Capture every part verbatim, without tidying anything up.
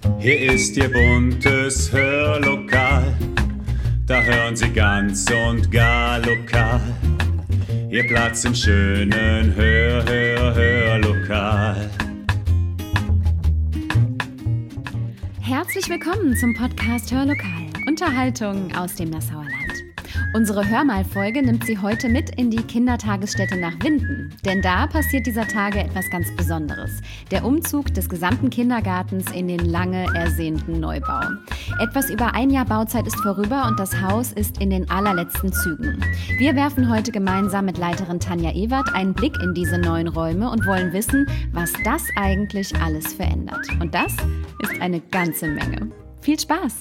Hier ist Ihr buntes Hörlokal, da hören Sie ganz und gar lokal. Ihr Platz im schönen Hör, Hör, Hörlokal. Herzlich willkommen zum Podcast Hörlokal, Unterhaltung aus dem Nassauer Land. Unsere Hörmal-Folge nimmt Sie heute mit in die Kindertagesstätte nach Winden. Denn da passiert dieser Tage etwas ganz Besonderes. Der Umzug des gesamten Kindergartens in den lange ersehnten Neubau. Etwas über ein Jahr Bauzeit ist vorüber und das Haus ist in den allerletzten Zügen. Wir werfen heute gemeinsam mit Leiterin Tanja Ewert einen Blick in diese neuen Räume und wollen wissen, was das eigentlich alles verändert. Und das ist eine ganze Menge. Viel Spaß!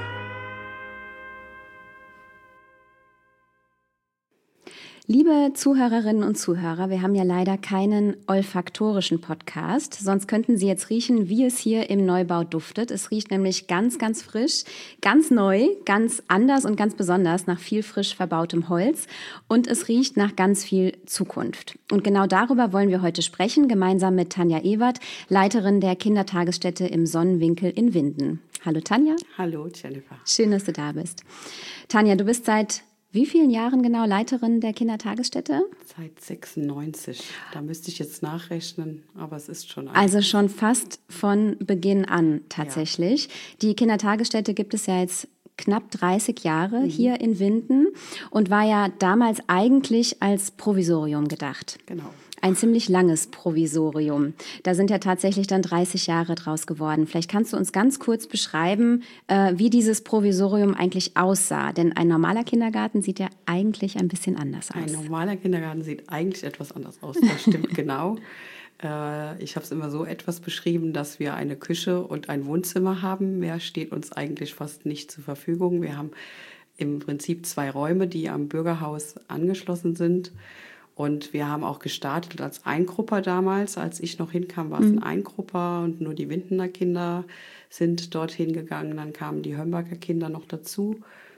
Liebe Zuhörerinnen und Zuhörer, wir haben ja leider keinen olfaktorischen Podcast, sonst könnten Sie jetzt riechen, wie es hier im Neubau duftet. Es riecht nämlich ganz, ganz frisch, ganz neu, ganz anders und ganz besonders nach viel frisch verbautem Holz und es riecht nach ganz viel Zukunft. Und genau darüber wollen wir heute sprechen, gemeinsam mit Tanja Ewert, Leiterin der Kindertagesstätte im Sonnenwinkel in Winden. Hallo Tanja. Hallo Jennifer. Schön, dass du da bist. Tanja, du bist seit wie vielen Jahren genau Leiterin der Kindertagesstätte? Seit sechsundneunzig. Da müsste ich jetzt nachrechnen, aber es ist schon... Also schon fast von Beginn an tatsächlich. Ja. Die Kindertagesstätte gibt es ja jetzt knapp dreißig Jahre mhm. hier in Winden und war ja damals eigentlich als Provisorium gedacht. Genau. Ein ziemlich langes Provisorium. Da sind ja tatsächlich dann dreißig Jahre draus geworden. Vielleicht kannst du uns ganz kurz beschreiben, äh, wie dieses Provisorium eigentlich aussah. Denn ein normaler Kindergarten sieht ja eigentlich ein bisschen anders aus. Ein normaler Kindergarten sieht eigentlich etwas anders aus. Das stimmt genau. Äh, ich habe es immer so etwas beschrieben, dass wir eine Küche und ein Wohnzimmer haben. Mehr steht uns eigentlich fast nicht zur Verfügung. Wir haben im Prinzip zwei Räume, die am Bürgerhaus angeschlossen sind. Und wir haben auch gestartet als Eingrupper damals. Als ich noch hinkam, war es ein Eingrupper und nur die Windener Kinder sind dorthin gegangen. Dann kamen die Hömberger Kinder noch dazu.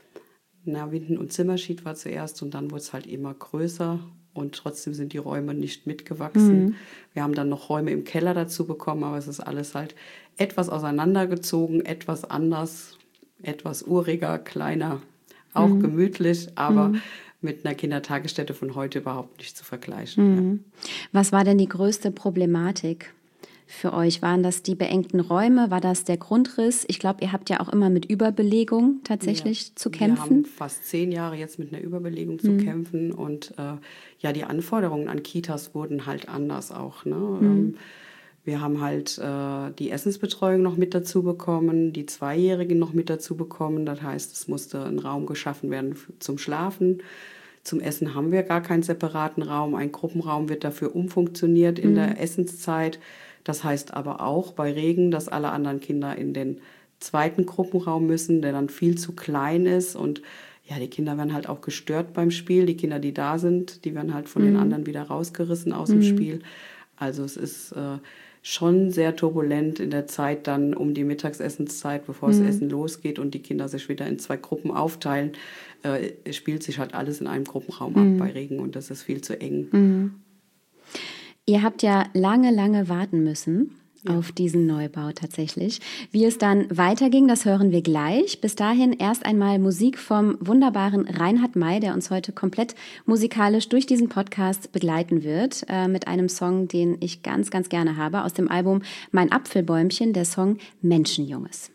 Na, Winden und Zimmerschied war zuerst und dann wurde es halt immer größer. Und trotzdem sind die Räume nicht mitgewachsen. Mhm. Wir haben dann noch Räume im Keller dazu bekommen, aber es ist alles halt etwas auseinandergezogen, etwas anders, etwas uriger, kleiner, auch mhm. gemütlich, aber mhm. mit einer Kindertagesstätte von heute überhaupt nicht zu vergleichen. Mhm. Ja. Was war denn die größte Problematik für euch? Waren das die beengten Räume? War das der Grundriss? Ich glaube, ihr habt ja auch immer mit Überbelegung tatsächlich ja. zu kämpfen. Wir haben fast zehn Jahre jetzt mit einer Überbelegung zu mhm. kämpfen. Und äh, ja, die Anforderungen an Kitas wurden halt anders auch. Ne? Mhm. Ähm, wir haben halt äh, die Essensbetreuung noch mit dazu bekommen, die Zweijährigen noch mit dazu bekommen. Das heißt, es musste ein Raum geschaffen werden zum Schlafen. Zum Essen haben wir gar keinen separaten Raum. Ein Gruppenraum wird dafür umfunktioniert in mhm. der Essenszeit. Das heißt aber auch bei Regen, dass alle anderen Kinder in den zweiten Gruppenraum müssen, der dann viel zu klein ist. Und ja, die Kinder werden halt auch gestört beim Spiel. Die Kinder, die da sind, die werden halt von mhm. den anderen wieder rausgerissen aus mhm. dem Spiel. Also es ist äh, schon sehr turbulent in der Zeit dann um die Mittagsessenszeit, bevor mhm. das Essen losgeht und die Kinder sich wieder in zwei Gruppen aufteilen. Äh, spielt sich halt alles in einem Gruppenraum mhm. ab bei Regen und das ist viel zu eng. Mhm. Ihr habt ja lange, lange warten müssen ja. auf diesen Neubau tatsächlich. Wie es dann weiterging, das hören wir gleich. Bis dahin erst einmal Musik vom wunderbaren Reinhard May, der uns heute komplett musikalisch durch diesen Podcast begleiten wird, äh, mit einem Song, den ich ganz, ganz gerne habe, aus dem Album Mein Apfelbäumchen, der Song Menschenjunges.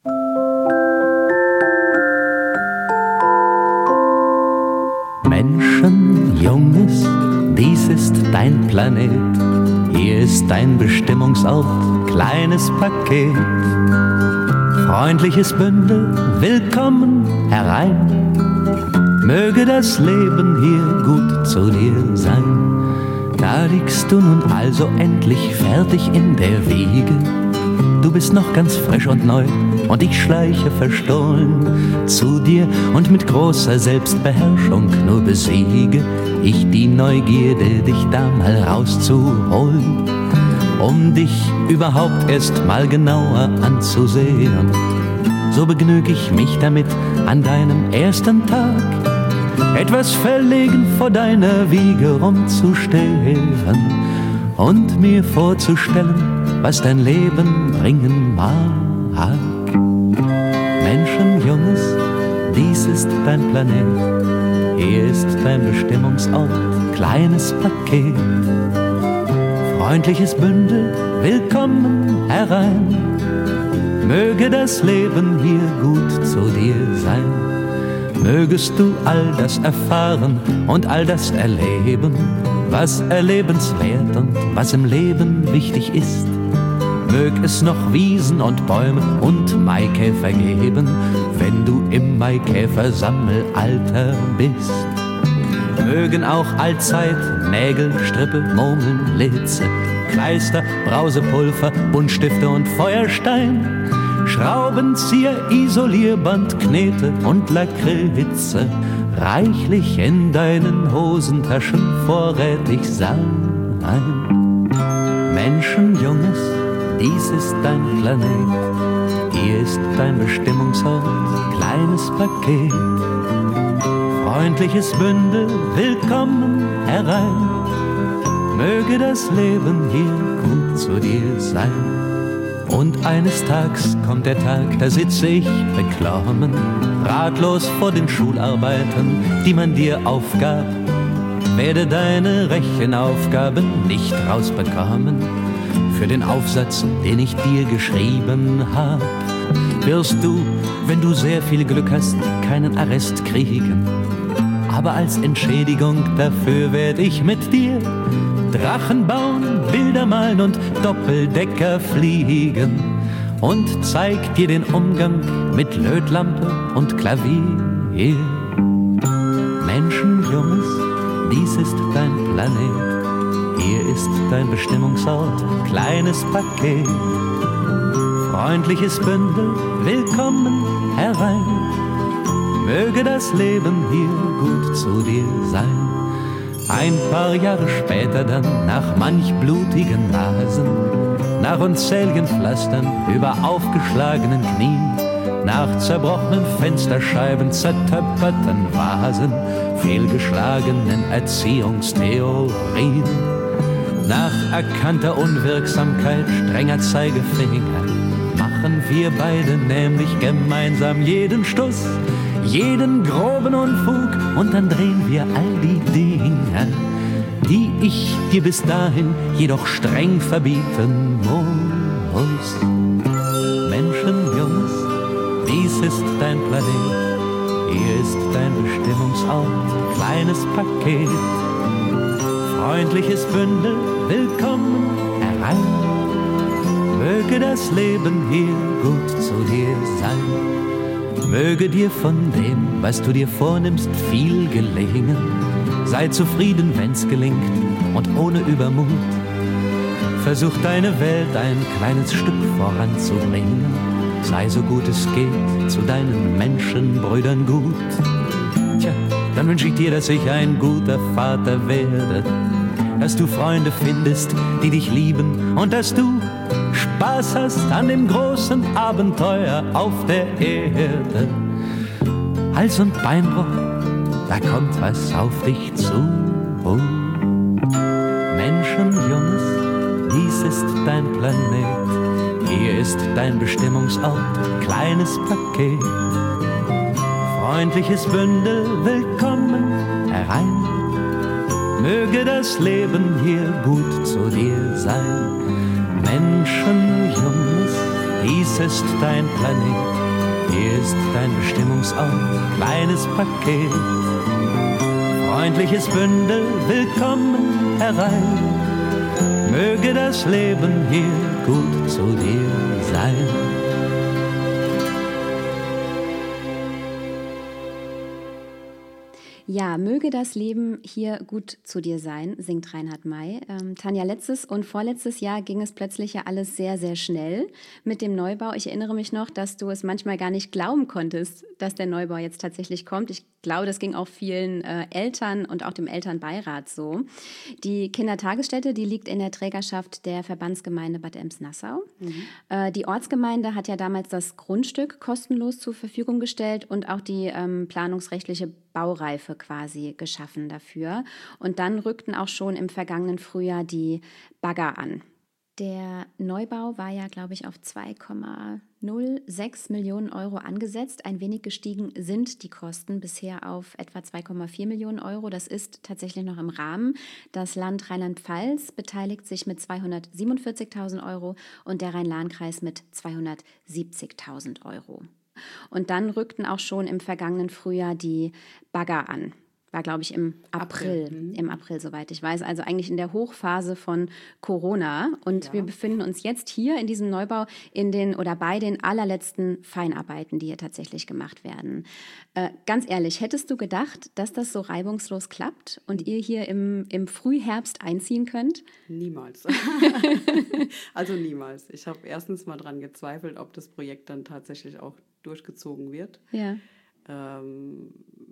Menschenjunges, dies ist dein Planet, hier ist dein Bestimmungsort, kleines Paket. Freundliches Bündel, willkommen herein, möge das Leben hier gut zu dir sein. Da liegst du nun also endlich fertig in der Wiege. Du bist noch ganz frisch und neu und ich schleiche verstohlen zu dir und mit großer Selbstbeherrschung nur besiege ich die Neugierde, dich da mal rauszuholen, um dich überhaupt erst mal genauer anzusehen. So begnüg ich mich damit an deinem ersten Tag, etwas verlegen vor deiner Wiege rumzustehen und mir vorzustellen, was dein Leben bringen mag. Haag. Menschenjunges, dies ist dein Planet, hier ist dein Bestimmungsort, kleines Paket. Freundliches Bündel, willkommen herein, möge das Leben hier gut zu dir sein. Mögest du all das erfahren und all das erleben, was erlebenswert und was im Leben wichtig ist. Mög es noch Wiesen und Bäume und Maikäfer geben, wenn du im Maikäfersammelalter bist. Mögen auch allzeit Nägel, Strippe, Murmeln, Litze, Kleister, Brausepulver, Buntstifte und Feuerstein, Schraubenzieher, Isolierband, Knete und Lakritze reichlich in deinen Hosentaschen vorrätig sein. Menschenjunges, dies ist dein Planet, hier ist dein Bestimmungsort, kleines Paket. Freundliches Bündel, willkommen herein, möge das Leben hier gut zu dir sein. Und eines Tages kommt der Tag, da sitze ich beklommen, ratlos vor den Schularbeiten, die man dir aufgab. Werde deine Rechenaufgaben nicht rausbekommen, für den Aufsatz, den ich dir geschrieben hab, wirst du, wenn du sehr viel Glück hast, keinen Arrest kriegen. Aber als Entschädigung dafür werde ich mit dir Drachen bauen, Bilder malen und Doppeldecker fliegen und zeig dir den Umgang mit Lötlampe und Klavier. Menschenjunges, dies ist dein Planet, hier ist dein Bestimmungsort, kleines Paket. Freundliches Bündel, willkommen herein, möge das Leben hier gut zu dir sein. Ein paar Jahre später dann, nach manch blutigen Nasen, nach unzähligen Pflastern über aufgeschlagenen Knien, nach zerbrochenen Fensterscheiben, zertöpferten Vasen, fehlgeschlagenen Erziehungstheorien, nach erkannter Unwirksamkeit strenger Zeigefinger, machen wir beide nämlich gemeinsam jeden Stuss, jeden groben Unfug, und dann drehen wir all die Dinge, die ich dir bis dahin jedoch streng verbieten muss. Menschenjunges, dies ist dein Planet, hier ist dein Bestimmungsort, kleines Paket. Freundliches Bündel, willkommen herein, möge das Leben hier gut zu dir sein. Möge dir von dem, was du dir vornimmst, viel gelingen. Sei zufrieden, wenn's gelingt und ohne Übermut. Versuch deine Welt ein kleines Stück voranzubringen. Sei so gut es geht zu deinen Menschenbrüdern gut. Tja, dann wünsch ich dir, dass ich ein guter Vater werde, dass du Freunde findest, die dich lieben und dass du Spaß hast an dem großen Abenteuer auf der Erde. Hals- und Beinbruch, da kommt was auf dich zu. Oh. Menschenjunges, dies ist dein Planet, hier ist dein Bestimmungsort, kleines Paket. Freundliches Bündel, willkommen herein, möge das Leben hier gut zu dir sein. Menschenjunges, dies ist dein Planet, hier ist dein Bestimmungsort, kleines Paket. Freundliches Bündel, willkommen herein, möge das Leben hier gut zu dir sein. Ja, möge das Leben hier gut zu dir sein, singt Reinhard May. Ähm, Tanja, letztes und vorletztes Jahr ging es plötzlich ja alles sehr, sehr schnell mit dem Neubau. Ich erinnere mich noch, dass du es manchmal gar nicht glauben konntest, dass der Neubau jetzt tatsächlich kommt. Ich glaube, das ging auch vielen äh, Eltern und auch dem Elternbeirat so. Die Kindertagesstätte, die liegt in der Trägerschaft der Verbandsgemeinde Bad Ems-Nassau. Mhm. Äh, die Ortsgemeinde hat ja damals das Grundstück kostenlos zur Verfügung gestellt und auch die ähm, planungsrechtliche Baureife quasi geschaffen dafür. Und dann rückten auch schon im vergangenen Frühjahr die Bagger an. Der Neubau war ja, glaube ich, auf zwei Komma null sechs Millionen Euro angesetzt. Ein wenig gestiegen sind die Kosten bisher auf etwa zwei Komma vier Millionen Euro. Das ist tatsächlich noch im Rahmen. Das Land Rheinland-Pfalz beteiligt sich mit zweihundertsiebenundvierzigtausend Euro und der Rhein-Lahn-Kreis mit zweihundertsiebzigtausend Euro. Und dann rückten auch schon im vergangenen Frühjahr die Bagger an. War, glaube ich, im April, April. Mhm. im April, soweit ich weiß. Also eigentlich in der Hochphase von Corona. Und ja. wir befinden uns jetzt hier in diesem Neubau in den oder bei den allerletzten Feinarbeiten, die hier tatsächlich gemacht werden. Äh, ganz ehrlich, hättest du gedacht, dass das so reibungslos klappt und ihr hier im, im Frühherbst einziehen könnt? Niemals. Also niemals. Ich habe erstens mal dran gezweifelt, ob das Projekt dann tatsächlich auch durchgezogen wird. Ja. Ähm,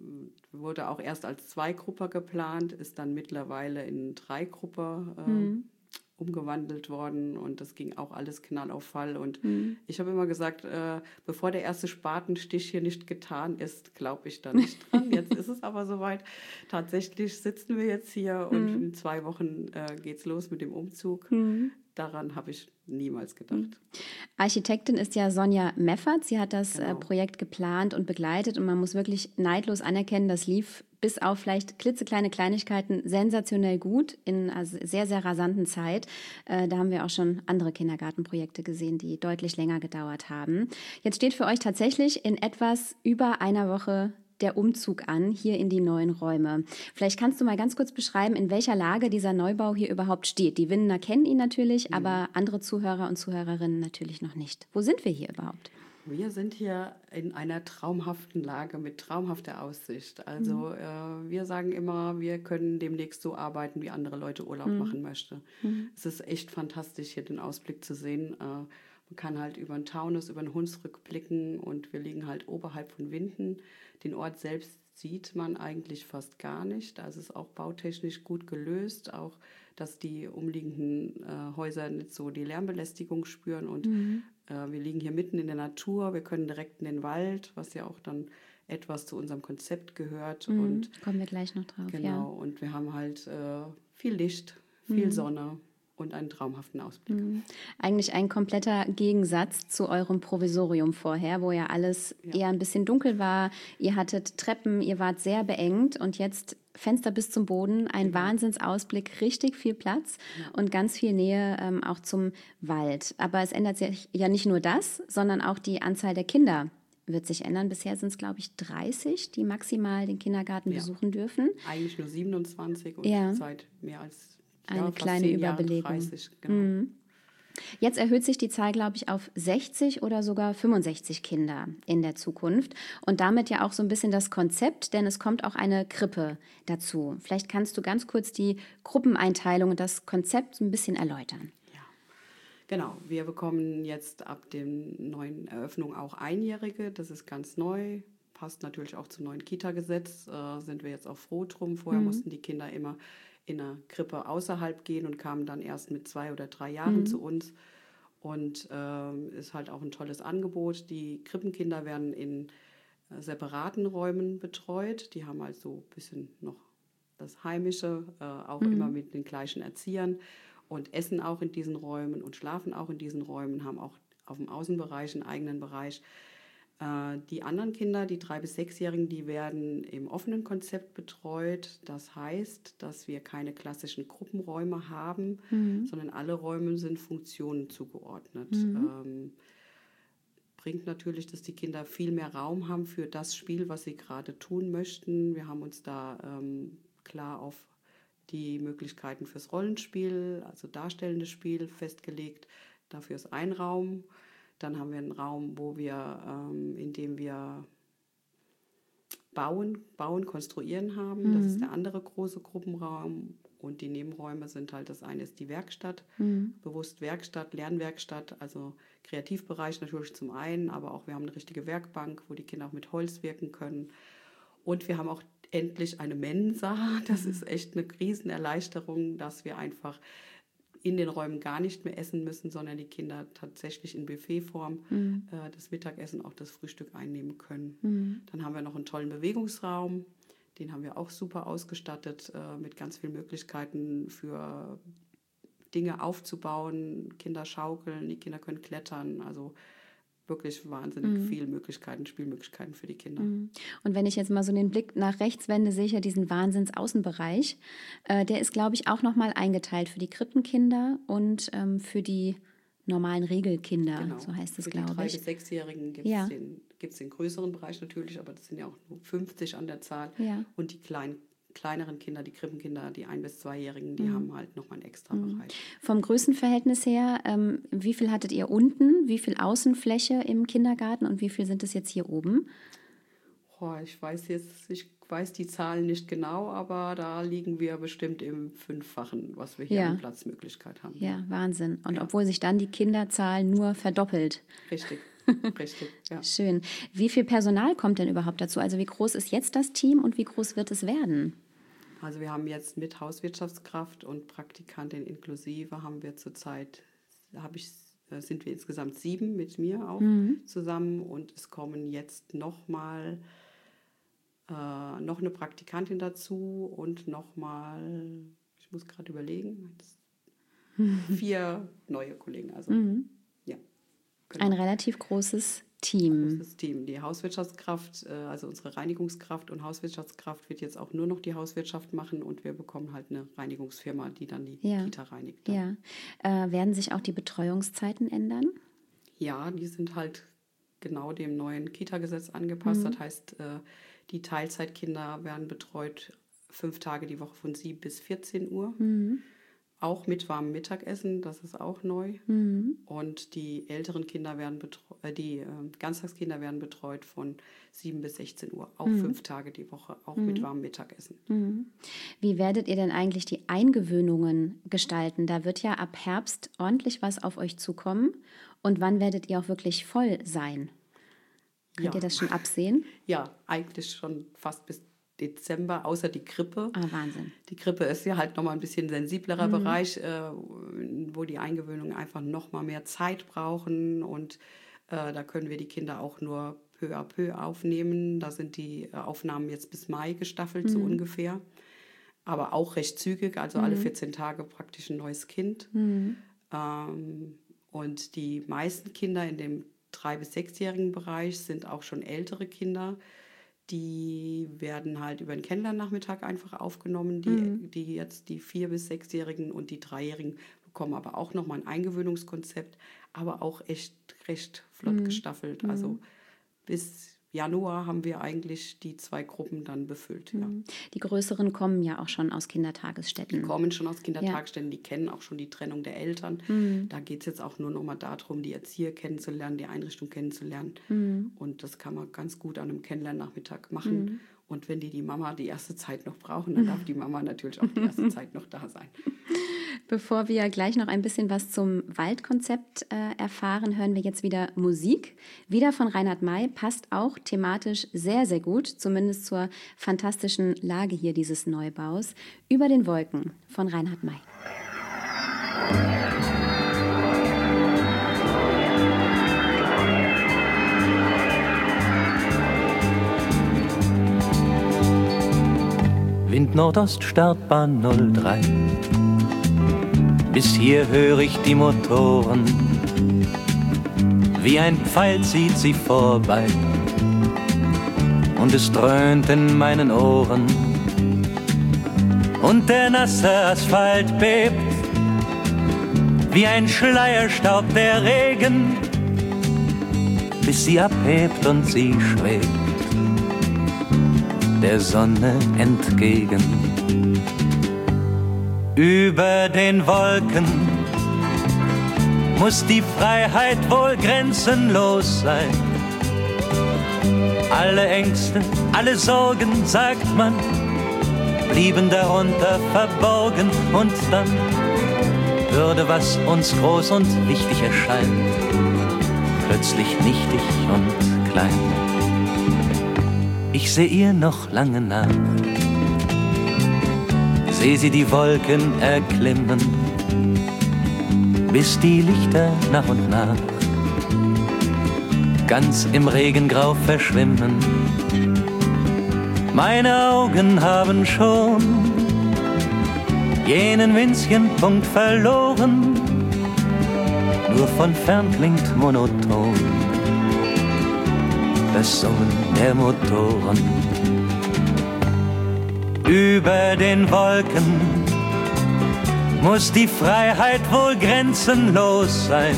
wurde auch erst als Zweigruppe geplant, ist dann mittlerweile in Dreigruppe äh, mhm. umgewandelt worden und das ging auch alles Knall auf Fall. Und mhm. ich habe immer gesagt, äh, bevor der erste Spatenstich hier nicht getan ist, glaube ich da nicht dran. Jetzt ist es aber soweit. Tatsächlich sitzen wir jetzt hier und mhm. in zwei Wochen äh, geht's los mit dem Umzug. Mhm. Daran habe ich niemals gedacht. Architektin ist ja Sonja Meffert. Sie hat das genau. Projekt geplant und begleitet und man muss wirklich neidlos anerkennen, das lief bis auf vielleicht klitzekleine Kleinigkeiten sensationell gut in einer sehr, sehr rasanten Zeit. Äh, da haben wir auch schon andere Kindergartenprojekte gesehen, die deutlich länger gedauert haben. Jetzt steht für euch tatsächlich in etwas über einer Woche der Umzug an, hier in die neuen Räume. Vielleicht kannst du mal ganz kurz beschreiben, in welcher Lage dieser Neubau hier überhaupt steht. Die Windener kennen ihn natürlich, mhm. aber andere Zuhörer und Zuhörerinnen natürlich noch nicht. Wo sind wir hier überhaupt? Wir sind hier in einer traumhaften Lage mit traumhafter Aussicht. Also mhm. äh, wir sagen immer, wir können demnächst so arbeiten, wie andere Leute Urlaub mhm. machen möchten. Mhm. Es ist echt fantastisch, hier den Ausblick zu sehen. Äh, man kann halt über den Taunus, über den Hunsrück blicken und wir liegen halt oberhalb von Winden. Den Ort selbst sieht man eigentlich fast gar nicht. Also es ist auch bautechnisch gut gelöst, auch dass die umliegenden äh, Häuser nicht so die Lärmbelästigung spüren. Und mhm. äh, wir liegen hier mitten in der Natur, wir können direkt in den Wald, was ja auch dann etwas zu unserem Konzept gehört. Mhm. Und kommen wir gleich noch drauf. Genau, ja. Und wir haben halt äh, viel Licht, viel mhm. Sonne. Und einen traumhaften Ausblick. Mhm. Eigentlich ein kompletter Gegensatz zu eurem Provisorium vorher, wo ja alles ja. eher ein bisschen dunkel war. Ihr hattet Treppen, ihr wart sehr beengt und jetzt Fenster bis zum Boden, ein ja. Wahnsinnsausblick, richtig viel Platz ja. und ganz viel Nähe ähm, auch zum Wald. Aber es ändert sich ja nicht nur das, sondern auch die Anzahl der Kinder wird sich ändern. Bisher sind es, glaube ich, dreißig, die maximal den Kindergarten ja. besuchen dürfen. Eigentlich nur siebenundzwanzig und ja. seit mehr als Eine ja, kleine Überbelegung. dreißig, genau. Mhm. Jetzt erhöht sich die Zahl, glaube ich, auf sechzig oder sogar fünfundsechzig Kinder in der Zukunft. Und damit ja auch so ein bisschen das Konzept, denn es kommt auch eine Krippe dazu. Vielleicht kannst du ganz kurz die Gruppeneinteilung und das Konzept so ein bisschen erläutern. Ja, genau. Wir bekommen jetzt ab der neuen Eröffnung auch Einjährige. Das ist ganz neu. Passt natürlich auch zum neuen Kita-Gesetz. Äh, sind wir jetzt auch froh drum. Vorher mhm. mussten die Kinder immer in einer Krippe außerhalb gehen und kamen dann erst mit zwei oder drei Jahren mhm. zu uns. Und ähm, ist halt auch ein tolles Angebot. Die Krippenkinder werden in äh, separaten Räumen betreut. Die haben also ein bisschen noch das Heimische, äh, auch mhm. immer mit den gleichen Erziehern und essen auch in diesen Räumen und schlafen auch in diesen Räumen, haben auch auf dem Außenbereich einen eigenen Bereich. Die anderen Kinder, die drei- bis sechsjährigen, die werden im offenen Konzept betreut. Das heißt, dass wir keine klassischen Gruppenräume haben, mhm. sondern alle Räume sind Funktionen zugeordnet. Mhm. Ähm, bringt natürlich, dass die Kinder viel mehr Raum haben für das Spiel, was sie gerade tun möchten. Wir haben uns da ähm, klar auf die Möglichkeiten fürs Rollenspiel, also darstellendes Spiel, festgelegt. Dafür ist ein Raum. Dann haben wir einen Raum, wo wir, ähm, in dem wir bauen, bauen, konstruieren haben. Mhm. Das ist der andere große Gruppenraum. Und die Nebenräume sind halt, das eine ist die Werkstatt, mhm. bewusst Werkstatt, Lernwerkstatt, also Kreativbereich natürlich zum einen, aber auch wir haben eine richtige Werkbank, wo die Kinder auch mit Holz wirken können. Und wir haben auch endlich eine Mensa. Das mhm. ist echt eine Riesenerleichterung, dass wir einfach in den Räumen gar nicht mehr essen müssen, sondern die Kinder tatsächlich in Buffetform mhm. äh, das Mittagessen, auch das Frühstück einnehmen können. Mhm. Dann haben wir noch einen tollen Bewegungsraum, den haben wir auch super ausgestattet äh, mit ganz vielen Möglichkeiten für Dinge aufzubauen. Kinder schaukeln, die Kinder können klettern, also wirklich wahnsinnig mhm. viele Möglichkeiten, Spielmöglichkeiten für die Kinder. Und wenn ich jetzt mal so den Blick nach rechts wende, sehe ich ja diesen Wahnsinns-Außenbereich. Äh, der ist, glaube ich, auch nochmal eingeteilt für die Krippenkinder und ähm, für die normalen Regelkinder, genau. so heißt es, glaube ich. Für die drei- bis sechsjährigen gibt es ja. den, gibt's den größeren Bereich natürlich, aber das sind ja auch nur fünfzig an der Zahl. Ja. Und die kleinen kleineren Kinder, die Krippenkinder, die ein- bis zweijährigen, die mhm. haben halt nochmal einen extra mhm. Bereich. Vom Größenverhältnis her, ähm, wie viel hattet ihr unten, wie viel Außenfläche im Kindergarten und wie viel sind es jetzt hier oben? Oh, ich weiß jetzt, ich weiß die Zahlen nicht genau, aber da liegen wir bestimmt im Fünffachen, was wir hier ja. an Platzmöglichkeit haben. Ja, Wahnsinn. Und ja. obwohl sich dann die Kinderzahl nur verdoppelt. Richtig. Richtig, ja. Schön. Wie viel Personal kommt denn überhaupt dazu? Also wie groß ist jetzt das Team und wie groß wird es werden? Also wir haben jetzt mit Hauswirtschaftskraft und Praktikantin inklusive haben wir zurzeit, habe ich, sind wir insgesamt sieben mit mir auch mhm. zusammen und es kommen jetzt nochmal äh, noch eine Praktikantin dazu und nochmal, ich muss gerade überlegen, vier neue Kollegen. Also mhm. ja. Genau. Ein relativ großes Team. Großes Team. Die Hauswirtschaftskraft, also unsere Reinigungskraft und Hauswirtschaftskraft wird jetzt auch nur noch die Hauswirtschaft machen und wir bekommen halt eine Reinigungsfirma, die dann die ja. Kita reinigt. Ja. Äh, werden sich auch die Betreuungszeiten ändern? Ja, die sind halt genau dem neuen Kita-Gesetz angepasst. Mhm. Das heißt, die Teilzeitkinder werden betreut fünf Tage die Woche von sieben bis vierzehn Uhr. Mhm. Auch mit warmem Mittagessen, das ist auch neu. Mhm. Und die älteren Kinder werden betreut, äh, die äh, Ganztagskinder werden betreut von sieben bis sechzehn Uhr, auch mhm. fünf Tage die Woche, auch mhm. mit warmem Mittagessen. Mhm. Wie werdet ihr denn eigentlich die Eingewöhnungen gestalten? Da wird ja ab Herbst ordentlich was auf euch zukommen. Und wann werdet ihr auch wirklich voll sein? Könnt ja. ihr das schon absehen? Ja, eigentlich schon fast bis Dezember, außer die Krippe. Ah, Wahnsinn. Die Krippe ist ja halt nochmal ein bisschen sensiblerer mhm. Bereich, äh, wo die Eingewöhnungen einfach nochmal mehr Zeit brauchen und äh, da können wir die Kinder auch nur peu à peu aufnehmen. Da sind die äh, Aufnahmen jetzt bis Mai gestaffelt, mhm. so ungefähr. Aber auch recht zügig, also mhm. alle vierzehn Tage praktisch ein neues Kind. Mhm. Ähm, und die meisten Kinder in dem drei- bis sechsjährigen Bereich sind auch schon ältere Kinder. Die werden halt über den Kennenlernnachmittag einfach aufgenommen. Die, mhm. die jetzt die vier- bis sechsjährigen und die dreijährigen bekommen aber auch nochmal ein Eingewöhnungskonzept, aber auch echt recht flott mhm. gestaffelt. Also mhm. bis Januar haben wir eigentlich die zwei Gruppen dann befüllt. Ja. Die größeren kommen ja auch schon aus Kindertagesstätten. Die kommen schon aus Kindertagesstätten, ja. die kennen auch schon die Trennung der Eltern. Mhm. Da geht es jetzt auch nur noch mal darum, die Erzieher kennenzulernen, die Einrichtung kennenzulernen. Mhm. Und das kann man ganz gut an einem Kennenlernnachmittag machen. Mhm. Und wenn die die Mama die erste Zeit noch brauchen, dann darf die Mama natürlich auch die erste Zeit noch da sein. Bevor wir gleich noch ein bisschen was zum Waldkonzept äh, erfahren, hören wir jetzt wieder Musik. Wieder von Reinhard May, passt auch thematisch sehr, sehr gut, zumindest zur fantastischen Lage hier dieses Neubaus. Über den Wolken von Reinhard May. Wind Nordost, Startbahn null drei. Bis hier höre ich die Motoren. Wie ein Pfeil zieht sie vorbei. Und es dröhnt in meinen Ohren. Und der nasse Asphalt bebt. Wie ein Schleierstaub der Regen. Bis sie abhebt und sie schwebt der Sonne entgegen. Über den Wolken muss die Freiheit wohl grenzenlos sein. Alle Ängste, alle Sorgen, sagt man, blieben darunter verborgen. Und dann würde, was uns groß und wichtig erscheint, plötzlich nichtig und klein. Ich seh ihr noch lange nach, seh sie die Wolken erklimmen, bis die Lichter nach und nach ganz im Regengrau verschwimmen. Meine Augen haben schon jenen winzigen Punkt verloren, nur von fern klingt monoton das Summen der Motoren. Über den Wolken muss die Freiheit wohl grenzenlos sein.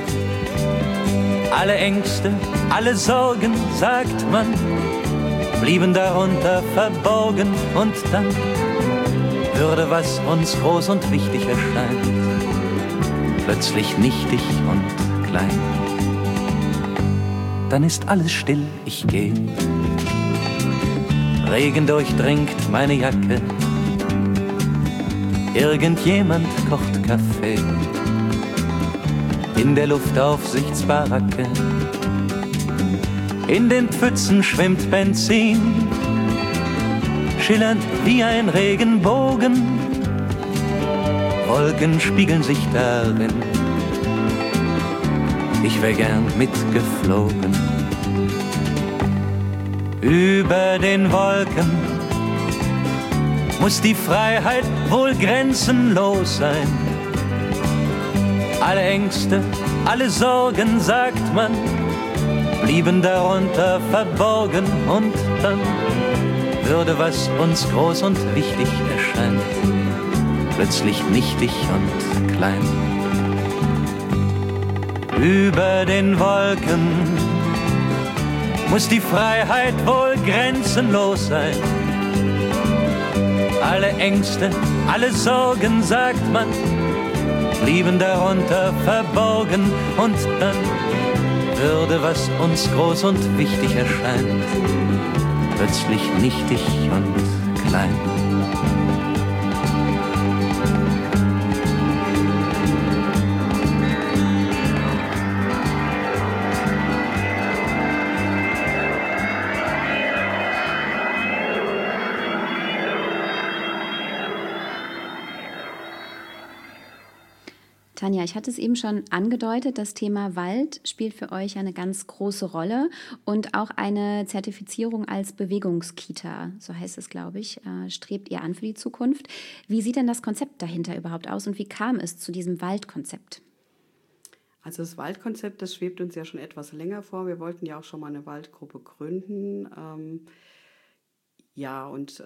Alle Ängste, alle Sorgen, sagt man, blieben darunter verborgen, und dann würde, was uns groß und wichtig erscheint, plötzlich nichtig und klein. Dann ist alles still, ich geh. Regen durchdringt meine Jacke. Irgendjemand kocht Kaffee in der Luftaufsichtsbaracke. In den Pfützen schwimmt Benzin, schillernd wie ein Regenbogen. Wolken spiegeln sich darin. Ich wär gern mitgeflogen. Über den Wolken muss die Freiheit wohl grenzenlos sein. Alle Ängste, alle Sorgen, sagt man, blieben darunter verborgen, und dann würde, was uns groß und wichtig erscheint, plötzlich nichtig und klein. Über den Wolken muss die Freiheit wohl grenzenlos sein. Alle Ängste, alle Sorgen, sagt man, blieben darunter verborgen, und dann würde, was uns groß und wichtig erscheint, plötzlich nichtig und klein. Tanja, ich hatte es eben schon angedeutet, das Thema Wald spielt für euch eine ganz große Rolle und auch eine Zertifizierung als Bewegungskita, so heißt es, glaube ich, äh, strebt ihr an für die Zukunft. Wie sieht denn das Konzept dahinter überhaupt aus und wie kam es zu diesem Waldkonzept? Also das Waldkonzept, das schwebt uns ja schon etwas länger vor. Wir wollten ja auch schon mal eine Waldgruppe gründen. Ähm, ja, und äh,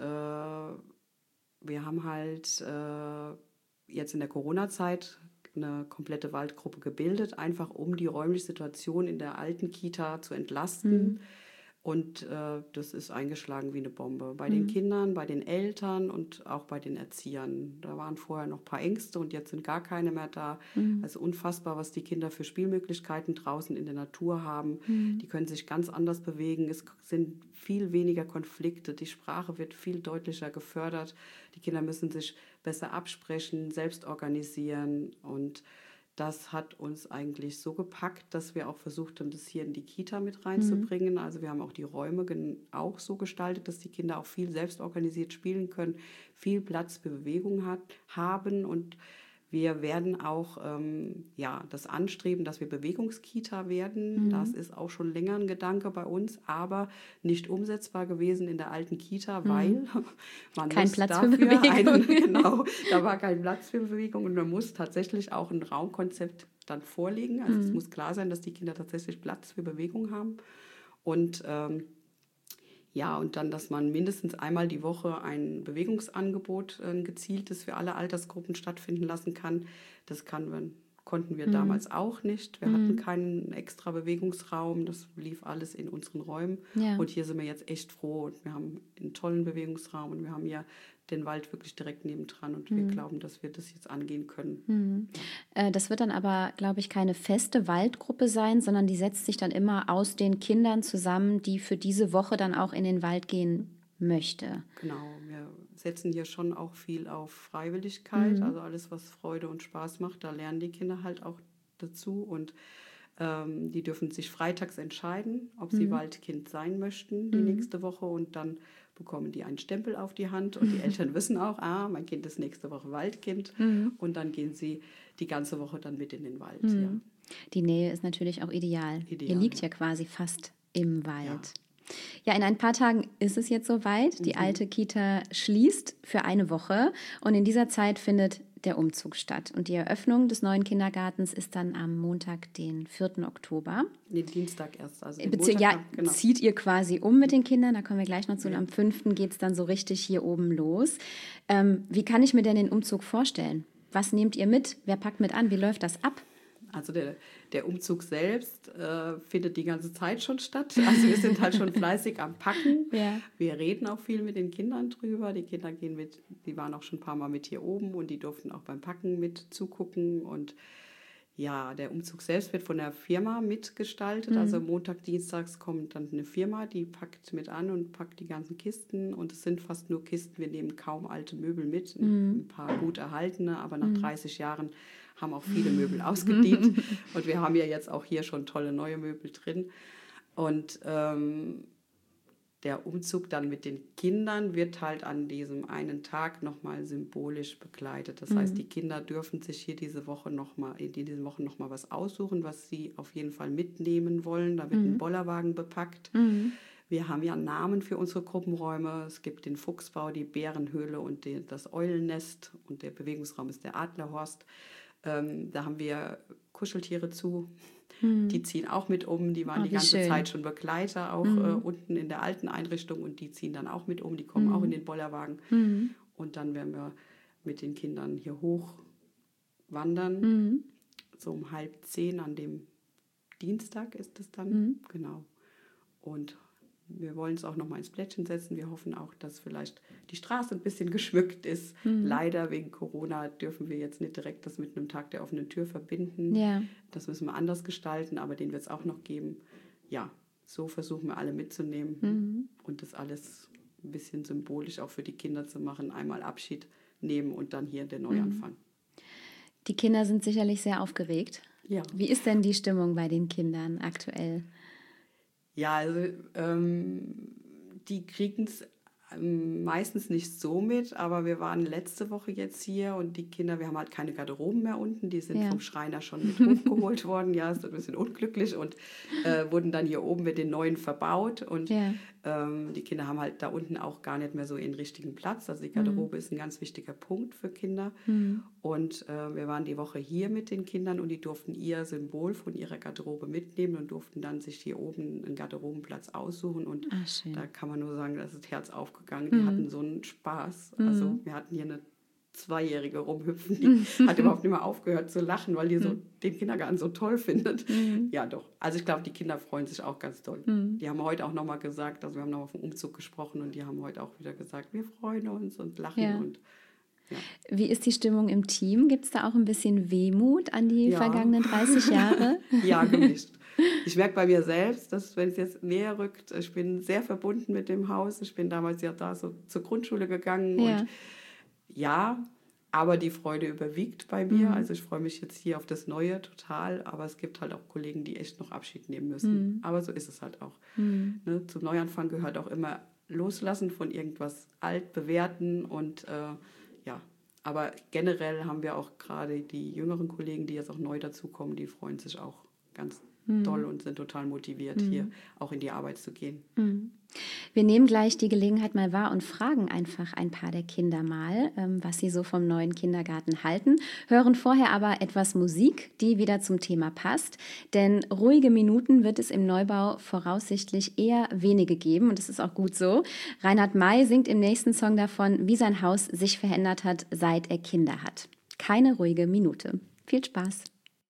wir haben halt äh, jetzt in der Corona-Zeit eine komplette Waldgruppe gebildet, einfach um die räumliche Situation in der alten Kita zu entlasten. Mhm. Und äh, das ist eingeschlagen wie eine Bombe. Bei mhm. den Kindern, bei den Eltern und auch bei den Erziehern. Da waren vorher noch ein paar Ängste und jetzt sind gar keine mehr da. Mhm. Also unfassbar, was die Kinder für Spielmöglichkeiten draußen in der Natur haben. Mhm. Die können sich ganz anders bewegen. Es sind viel weniger Konflikte. Die Sprache wird viel deutlicher gefördert. Die Kinder müssen sich besser absprechen, selbst organisieren, und das hat uns eigentlich so gepackt, dass wir auch versucht haben, das hier in die Kita mit reinzubringen. Mhm. Also wir haben auch die Räume auch so gestaltet, dass die Kinder auch viel selbst organisiert spielen können, viel Platz für Bewegung hat, haben, und wir werden auch ähm, ja, das anstreben, dass wir Bewegungskita werden. Mhm. Das ist auch schon länger ein Gedanke bei uns, aber nicht umsetzbar gewesen in der alten Kita, mhm. weil man kein muss Platz dafür für Bewegung. Einen, genau, da war kein Platz für Bewegung, und man muss tatsächlich auch ein Raumkonzept dann vorlegen. Also mhm. es muss klar sein, dass die Kinder tatsächlich Platz für Bewegung haben. Und ähm, ja, und dann, dass man mindestens einmal die Woche ein Bewegungsangebot, ein gezieltes für alle Altersgruppen stattfinden lassen kann. Das kann man, konnten wir mhm. damals auch nicht. Wir mhm. hatten keinen extra Bewegungsraum. Das lief alles in unseren Räumen. Ja. Und hier sind wir jetzt echt froh. Und wir haben einen tollen Bewegungsraum und wir haben hier den Wald wirklich direkt nebendran, und mhm. wir glauben, dass wir das jetzt angehen können. Mhm. Ja. Äh, das wird dann aber, glaube ich, keine feste Waldgruppe sein, sondern die setzt sich dann immer aus den Kindern zusammen, die für diese Woche dann auch in den Wald gehen möchte. Genau, wir setzen hier schon auch viel auf Freiwilligkeit, mhm. also alles, was Freude und Spaß macht, da lernen die Kinder halt auch dazu, und ähm, die dürfen sich freitags entscheiden, ob sie mhm. Waldkind sein möchten die mhm. nächste Woche, und dann bekommen die einen Stempel auf die Hand, und die Eltern wissen auch, ah, mein Kind ist nächste Woche Waldkind, mhm. und dann gehen sie die ganze Woche dann mit in den Wald. Mhm. Ja. Die Nähe ist natürlich auch ideal. ideal Ihr liegt ja. ja quasi fast im Wald. Ja. Ja, in ein paar Tagen ist es jetzt soweit. Die mhm. alte Kita schließt für eine Woche und in dieser Zeit findet der Umzug statt. Und die Eröffnung des neuen Kindergartens ist dann am Montag, den vierten Oktober. Nee, Dienstag erst. Also Bezieh- Montag, ja, genau. Zieht ihr quasi um mit den Kindern, da kommen wir gleich noch zu. Und am fünften geht es dann so richtig hier oben los. Ähm, wie kann ich mir denn den Umzug vorstellen? Was nehmt ihr mit? Wer packt mit an? Wie läuft das ab? Also der, der Umzug selbst äh, findet die ganze Zeit schon statt. Also wir sind halt schon fleißig am Packen. Ja. Wir reden auch viel mit den Kindern drüber. Die Kinder gehen mit, die waren auch schon ein paar Mal mit hier oben und die durften auch beim Packen mit zugucken. Und ja, der Umzug selbst wird von der Firma mitgestaltet. Mhm. Also Montag, Dienstags kommt dann eine Firma, die packt mit an und packt die ganzen Kisten. Und es sind fast nur Kisten. Wir nehmen kaum alte Möbel mit, mhm. ein paar gut erhaltene, aber nach mhm. dreißig Jahren haben auch viele Möbel ausgedient. Und wir haben ja jetzt auch hier schon tolle neue Möbel drin. Und ähm, der Umzug dann mit den Kindern wird halt an diesem einen Tag nochmal symbolisch begleitet. Das mhm. heißt, die Kinder dürfen sich hier diese Woche noch mal, in diesen Wochen nochmal was aussuchen, was sie auf jeden Fall mitnehmen wollen. Da wird mhm. ein Bollerwagen bepackt. Mhm. Wir haben ja Namen für unsere Gruppenräume. Es gibt den Fuchsbau, die Bärenhöhle und die, das Eulennest. Und der Bewegungsraum ist der Adlerhorst. Ähm, da haben wir Kuscheltiere zu, hm. die ziehen auch mit um, die waren oh, die ganze schön. Zeit schon Begleiter, auch hm. äh, unten in der alten Einrichtung und die ziehen dann auch mit um, die kommen hm. auch in den Bollerwagen hm. und dann werden wir mit den Kindern hier hoch wandern, hm. so um halb zehn an dem Dienstag ist es dann, hm. genau, und wir wollen es auch noch mal ins Plättchen setzen. Wir hoffen auch, dass vielleicht die Straße ein bisschen geschmückt ist. Mhm. Leider wegen Corona dürfen wir jetzt nicht direkt das mit einem Tag der offenen Tür verbinden. Ja. Das müssen wir anders gestalten, aber den wird es auch noch geben. Ja, so versuchen wir alle mitzunehmen mhm. und das alles ein bisschen symbolisch auch für die Kinder zu machen. Einmal Abschied nehmen und dann hier den Neuanfang. Die Kinder sind sicherlich sehr aufgeregt. Ja. Wie ist denn die Stimmung bei den Kindern aktuell? Ja, also ähm, die kriegen es ähm, meistens nicht so mit, aber wir waren letzte Woche jetzt hier und die Kinder, wir haben halt keine Garderoben mehr unten, die sind ja. vom Schreiner schon mit hochgeholt worden, ja, ist ein bisschen unglücklich und äh, wurden dann hier oben mit den neuen verbaut und ja. ähm, die Kinder haben halt da unten auch gar nicht mehr so ihren richtigen Platz, also die Garderobe mhm. ist ein ganz wichtiger Punkt für Kinder mhm. und äh, wir waren die Woche hier mit den Kindern und die durften ihr Symbol von ihrer Garderobe mitnehmen und durften dann sich hier oben einen Garderobenplatz aussuchen und Ach, da kann man nur sagen, da ist das Herz aufgegangen, die mhm. hatten so einen Spaß, also mhm. wir hatten hier eine Zweijährige rumhüpfen, die hat überhaupt nicht mehr aufgehört zu lachen, weil die so mhm. den Kindergarten so toll findet. Mhm. Ja, doch. Also ich glaube, die Kinder freuen sich auch ganz toll. Mhm. Die haben heute auch nochmal gesagt, also wir haben noch auf den Umzug gesprochen und die haben heute auch wieder gesagt, wir freuen uns und lachen. Ja. Und ja. Wie ist die Stimmung im Team? Gibt es da auch ein bisschen Wehmut an die ja. vergangenen dreißig Jahre? Ja, gemischt. Ich merke bei mir selbst, dass wenn es jetzt näher rückt, ich bin sehr verbunden mit dem Haus. Ich bin damals ja da so zur Grundschule gegangen ja. und ja, aber die Freude überwiegt bei mir. Mhm. Also ich freue mich jetzt hier auf das Neue total, aber es gibt halt auch Kollegen, die echt noch Abschied nehmen müssen. Mhm. Aber so ist es halt auch. Mhm. Ne, zum Neuanfang gehört auch immer Loslassen von irgendwas Altbewährten und äh, ja, aber generell haben wir auch gerade die jüngeren Kollegen, die jetzt auch neu dazukommen, die freuen sich auch ganz mhm. toll und sind total motiviert, mhm. hier auch in die Arbeit zu gehen. Mhm. Wir nehmen gleich die Gelegenheit mal wahr und fragen einfach ein paar der Kinder mal, was sie so vom neuen Kindergarten halten, hören vorher aber etwas Musik, die wieder zum Thema passt, denn ruhige Minuten wird es im Neubau voraussichtlich eher wenige geben und das ist auch gut so. Reinhard May singt im nächsten Song davon, wie sein Haus sich verändert hat, seit er Kinder hat. Keine ruhige Minute. Viel Spaß!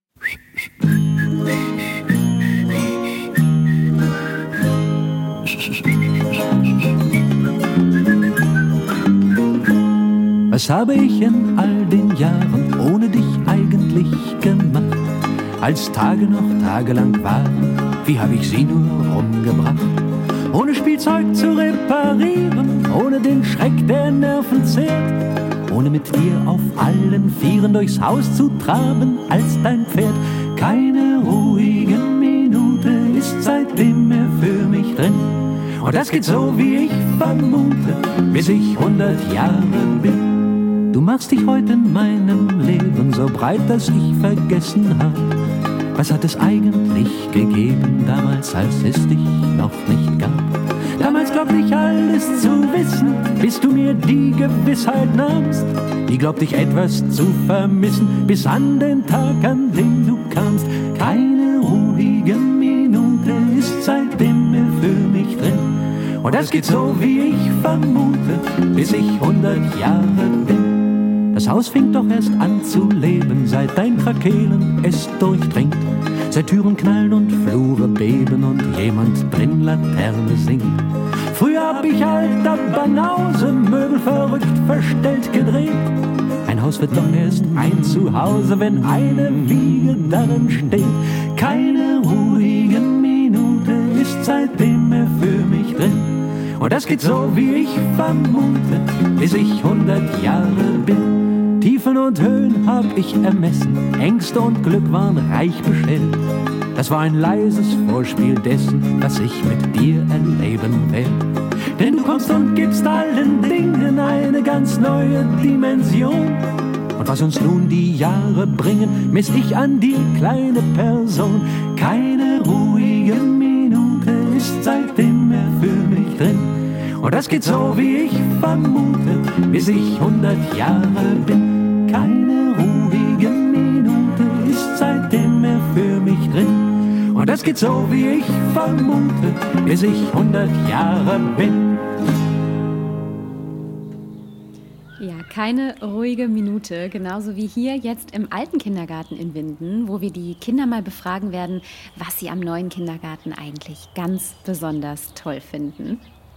Was habe ich in all den Jahren ohne dich eigentlich gemacht? Als Tage noch tagelang waren, wie habe ich sie nur rumgebracht? Ohne Spielzeug zu reparieren, ohne den Schreck, der Nerven zehrt, ohne mit dir auf allen Vieren durchs Haus zu traben als dein Pferd. Keine ruhige Minute ist seitdem mehr für mich drin. Und das geht so, wie ich vermute, bis ich hundert Jahre bin. Du machst dich heute in meinem Leben so breit, dass ich vergessen hab. Was hat es eigentlich gegeben damals, als es dich noch nicht gab? glaub ich alles zu wissen, bis du mir die Gewissheit nahmst. Die glaubt ich etwas zu vermissen, bis an den Tag, an dem du kamst. Keine ruhige Minute ist seitdem mehr für mich drin. Und das geht so, wie ich vermute, bis ich hundert Jahre bin. Das Haus fängt doch erst an zu leben, seit dein Krakehlen es durchdringt. Seit Türen knallen und Flure beben und jemand drin Laterne singt. Früher hab ich alter Banause, Möbel verrückt verstellt gedreht. Ein Haus wird doch erst ein Zuhause, wenn eine Wiege darin steht. Keine ruhige Minute ist seitdem mehr für mich drin. Und das geht so, wie ich vermute, bis ich hundert Jahre bin. Tiefen und Höhen hab ich ermessen, Ängste und Glück waren reich beschert. Das war ein leises Vorspiel dessen, was ich mit dir erleben werd. Denn du kommst und gibst allen Dingen eine ganz neue Dimension. Und was uns nun die Jahre bringen, misst ich an dir, kleine Person. Keine ruhige Minute ist seitdem mehr für mich drin. Und das geht so, wie ich vermute, bis ich hundert Jahre bin. Keine ruhige Minute ist seitdem mehr für mich drin. Und das geht so, wie ich vermute, bis ich hundert Jahre bin. Ja, keine ruhige Minute, genauso wie hier jetzt im alten Kindergarten in Winden, wo wir die Kinder mal befragen werden, was sie am neuen Kindergarten eigentlich ganz besonders toll finden.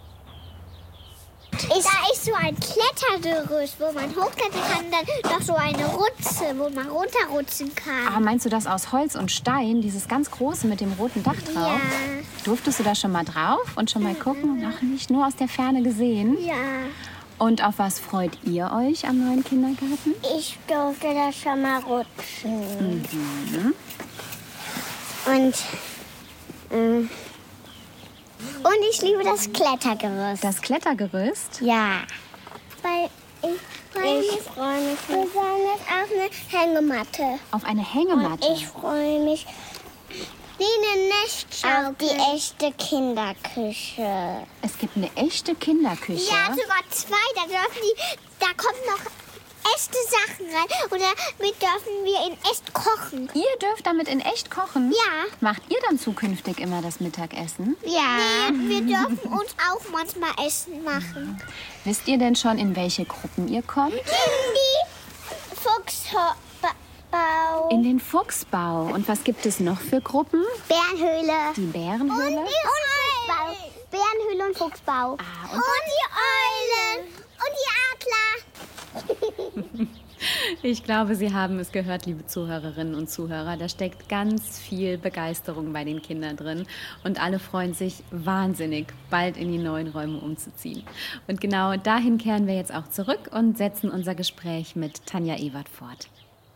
Ist, da ist so ein Klettergerüst, wo man hochklettern kann, dann noch so eine Rutsche, wo man runterrutschen kann. Aber meinst du das aus Holz und Stein, dieses ganz große mit dem roten Dach drauf? Ja. Durftest du da schon mal drauf und schon mal gucken? Noch nicht, nur aus der Ferne gesehen? Ja. Und auf was freut ihr euch am neuen Kindergarten? Ich durfte da schon mal rutschen. Mhm. Und, ähm, und ich liebe das Klettergerüst. Das Klettergerüst? Ja. Weil ich freue mich, freu mich besonders auf eine Hängematte. Auf eine Hängematte? Und ich freue mich wie eine Nestschaukel. Auf die echte Kinderküche. Es gibt eine echte Kinderküche? Ja, sogar zwei. Da dürfen die, da kommen noch echte Sachen rein. Oder damit dürfen wir in echt kochen. Ihr dürft damit in echt kochen? Ja. Macht ihr dann zukünftig immer das Mittagessen? Ja. Nee, wir dürfen uns auch manchmal Essen machen. Wisst ihr denn schon, in welche Gruppen ihr kommt? In die Fuchsbau. In den Fuchsbau. Und was gibt es noch für Gruppen? Bärenhöhle. Die Bärenhöhle? Und die Fuchsbau. Bärenhöhle und Fuchsbau. Ah, und, und die Eulen. Und die Adler. Ich glaube, Sie haben es gehört, liebe Zuhörerinnen und Zuhörer. Da steckt ganz viel Begeisterung bei den Kindern drin. Und alle freuen sich wahnsinnig, bald in die neuen Räume umzuziehen. Und genau dahin kehren wir jetzt auch zurück und setzen unser Gespräch mit Tanja Ewert fort.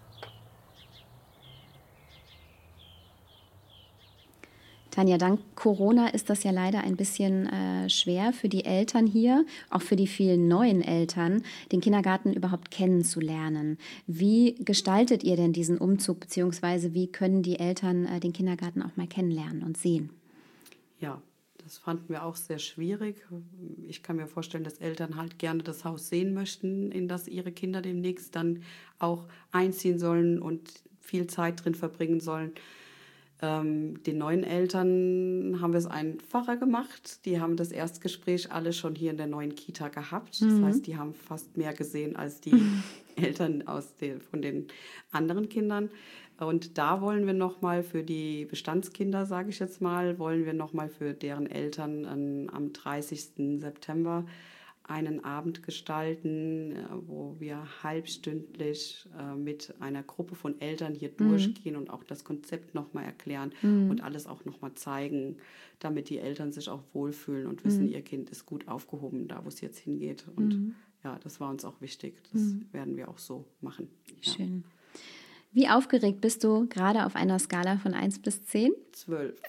Tanja, dank Corona ist das ja leider ein bisschen äh, schwer für die Eltern hier, auch für die vielen neuen Eltern, den Kindergarten überhaupt kennenzulernen. Wie gestaltet ihr denn diesen Umzug, beziehungsweise wie können die Eltern äh, den Kindergarten auch mal kennenlernen und sehen? Ja, das fanden wir auch sehr schwierig. Ich kann mir vorstellen, dass Eltern halt gerne das Haus sehen möchten, in das ihre Kinder demnächst dann auch einziehen sollen und viel Zeit drin verbringen sollen. Ähm, den neuen Eltern haben wir es einfacher gemacht. Die haben das Erstgespräch alle schon hier in der neuen Kita gehabt. Das mhm. heißt, die haben fast mehr gesehen als die Eltern aus den, von den anderen Kindern. Und da wollen wir nochmal für die Bestandskinder, sage ich jetzt mal, wollen wir nochmal für deren Eltern ähm, am dreißigsten September einen Abend gestalten, wo wir halbstündlich äh, mit einer Gruppe von Eltern hier mhm. durchgehen und auch das Konzept nochmal erklären mhm. und alles auch nochmal zeigen, damit die Eltern sich auch wohlfühlen und wissen, mhm. ihr Kind ist gut aufgehoben, da wo es jetzt hingeht. Und mhm. ja, das war uns auch wichtig. Das mhm. werden wir auch so machen. Ja. Schön. Wie aufgeregt bist du gerade auf einer Skala von eins bis zehn? Zwölf.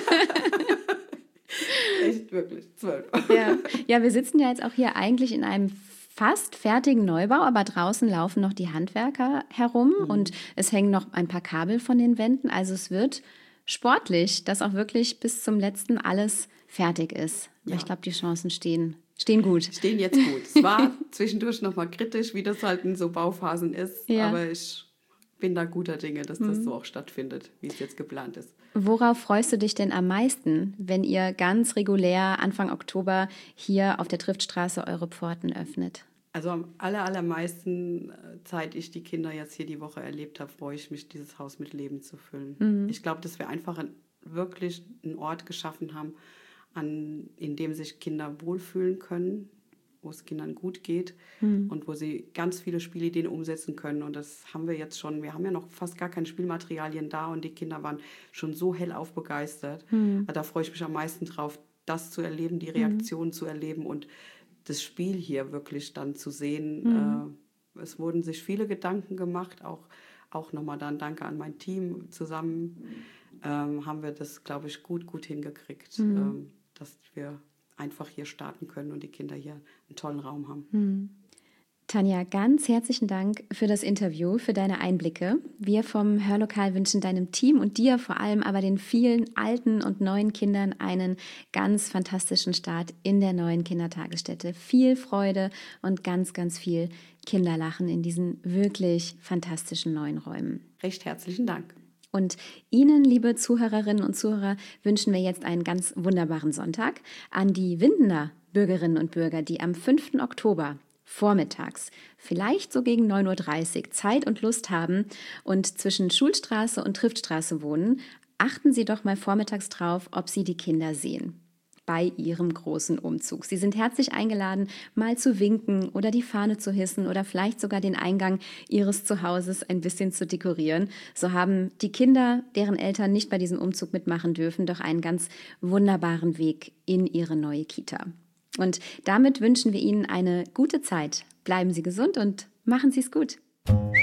Echt, wirklich, zwölf. Ja. ja, wir sitzen ja jetzt auch hier eigentlich in einem fast fertigen Neubau, aber draußen laufen noch die Handwerker herum mhm. und es hängen noch ein paar Kabel von den Wänden. Also es wird sportlich, dass auch wirklich bis zum letzten alles fertig ist. Ja. Ich glaube, die Chancen stehen, stehen gut. Stehen jetzt gut. Es war zwischendurch nochmal kritisch, wie das halt in so Bauphasen ist. Ja. Aber ich bin da guter Dinge, dass das so auch stattfindet, wie es jetzt geplant ist. Worauf freust du dich denn am meisten, wenn ihr ganz regulär Anfang Oktober hier auf der Triftstraße eure Pforten öffnet? Also am aller, allermeisten Zeit ich die Kinder jetzt hier die Woche erlebt habe, freue ich mich, dieses Haus mit Leben zu füllen. Mhm. Ich glaube, dass wir einfach ein, wirklich einen Ort geschaffen haben, an, in dem sich Kinder wohlfühlen können, wo es Kindern gut geht mhm. und wo sie ganz viele Spielideen umsetzen können. Und das haben wir jetzt schon. Wir haben ja noch fast gar keine Spielmaterialien da und die Kinder waren schon so hellauf begeistert. Mhm. Da freue ich mich am meisten drauf, das zu erleben, die Reaktion mhm. zu erleben und das Spiel hier wirklich dann zu sehen. Mhm. Äh, es wurden sich viele Gedanken gemacht, auch, auch nochmal dann Danke an mein Team. Zusammen ähm, haben wir das, glaube ich, gut, gut hingekriegt, mhm. ähm, dass wir einfach hier starten können und die Kinder hier einen tollen Raum haben. Mhm. Tanja, ganz herzlichen Dank für das Interview, für deine Einblicke. Wir vom Hörlokal wünschen deinem Team und dir vor allem aber den vielen alten und neuen Kindern einen ganz fantastischen Start in der neuen Kindertagesstätte. Viel Freude und ganz, ganz viel Kinderlachen in diesen wirklich fantastischen neuen Räumen. Recht herzlichen Dank. Und Ihnen, liebe Zuhörerinnen und Zuhörer, wünschen wir jetzt einen ganz wunderbaren Sonntag. An die Windener Bürgerinnen und Bürger, die am fünften Oktober vormittags, vielleicht so gegen neun Uhr dreißig, Zeit und Lust haben und zwischen Schulstraße und Triftstraße wohnen, achten Sie doch mal vormittags drauf, ob Sie die Kinder sehen bei Ihrem großen Umzug. Sie sind herzlich eingeladen, mal zu winken oder die Fahne zu hissen oder vielleicht sogar den Eingang Ihres Zuhauses ein bisschen zu dekorieren. So haben die Kinder, deren Eltern nicht bei diesem Umzug mitmachen dürfen, doch einen ganz wunderbaren Weg in ihre neue Kita. Und damit wünschen wir Ihnen eine gute Zeit. Bleiben Sie gesund und machen Sie es gut.